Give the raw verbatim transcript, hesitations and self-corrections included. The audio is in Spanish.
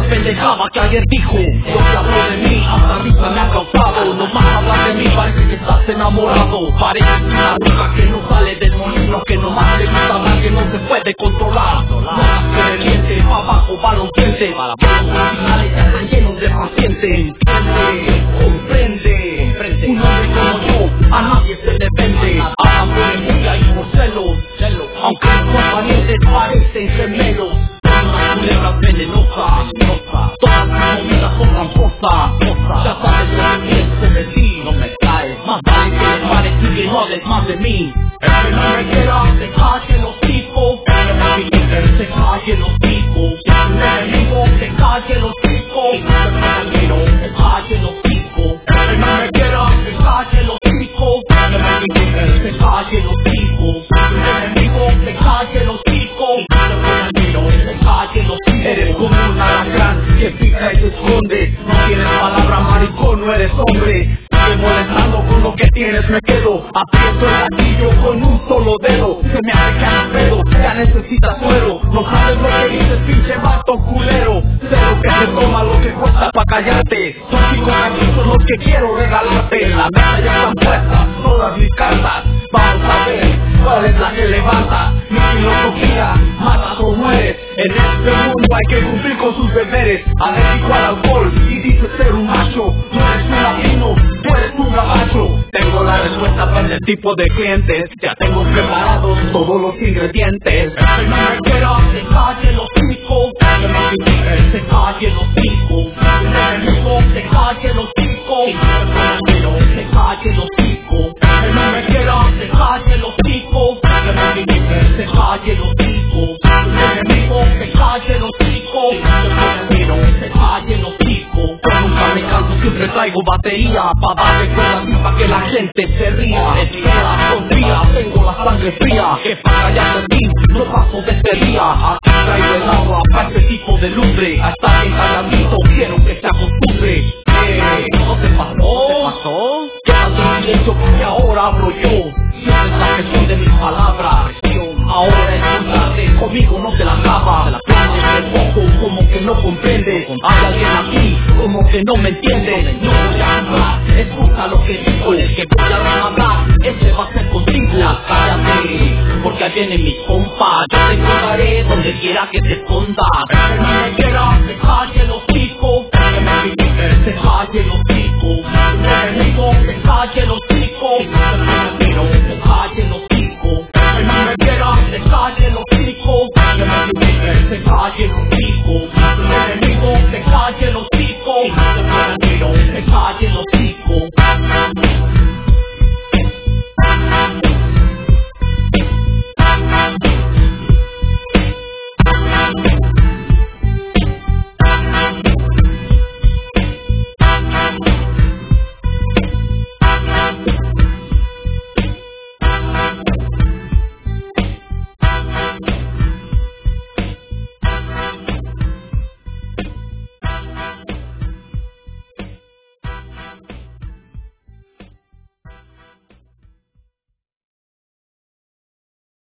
pendejada que ayer dijo. Lo que habló de mí hasta risa me ha causado. No más hablar de mí, parece que estás enamorado. Pareces una bruja que no sale del molino, que nomás le gusta hablar, que no se puede controlar. No más que reviente, pa' abajo va los dientes. Para los finales ya están llenos de pacientes. Entiende, comprende, un hombre como yo a nadie se le vende. Hablan por envidia y por celos, aunque los parientes parecen gemelos. Son unas culebras venenosas, todas las movidas son tramposas. Ya sabes lo que pienso de ti, no me caes. Más vale que les pares y que no hables más de mí. El que no me quiera, se calle los tipos. El que me quiere, se calle los tipos. El enemigo, se calle los tipos. Y no se quiero, se calle los tipos. El que no me quiera, se calle los tipos. El que me quiere, se calle los tipos. El enemigo, se calle los tipos. Y no se quiero, se calle los tipos. Eres como un alacrán que pica y se esconde. No tienes palabra, maricón, no eres hombre. Sigue molestando con lo que tienes, me quedo. Aprieto el gatillo con un solo dedo. Se me hace que no pedo, ya necesitas suero. No sabes lo que dices, pinche vato culero. Sé lo que te toma, lo que cuesta pa' callarte. Son cinco cartuchos los que quiero regalarte. La mesa ya están puestas, todas mis cartas. Vamos a ver cuál es la que levanta. Mi filosofía, matas o mueres. En este mundo hay que cumplir con sus deberes. Alérgico al alcohol y dices ser un macho. No eres un latino, tú eres un gabacho. Tengo la respuesta para el tipo de clientes. Ya tengo preparados todos los ingredientes. El que no me quiera, se calle los tipos. El que me quiere, se calle los tipos. El enemigo, se calle los tipos. Y no se quiero, se calle los tipos. El que no me quiera, se calle los tipos. El que me quiere, se calle los tipos. El enemigo, se calle los tipos. Y no se quiero, se calle los tipos. Yo nunca me canso, siempre traigo batería pa' darle cuerda y pa' que la gente se ría. Espera, confía, tengo la sangre fría. Que pa' callar de ti, no paso de este día. Aquí traigo el agua pa' este tipo de lumbre. A estar bien calladito, quiero que se acostumbre. Eh, ¿no te pasó? ¿No te pasó? Quédate en silencio porque ahora hablo yo. Sientes la presión de mis palabras. Ahora escúchate, conmigo no te la acaba. Tienes el ojo como que no comprende. Hay alguien aquí como que no me entiende. No voy a hablar, escucha lo que digo. El que voy a hablar, ese va a ser contigo. Cállate, porque ahí vienen mis compas. Yo te encontraré donde quiera que te escondas. El que no me quiera, se calle los tipos. El que me quiere, se calle los tipos. El enemigo, se calle los tipos.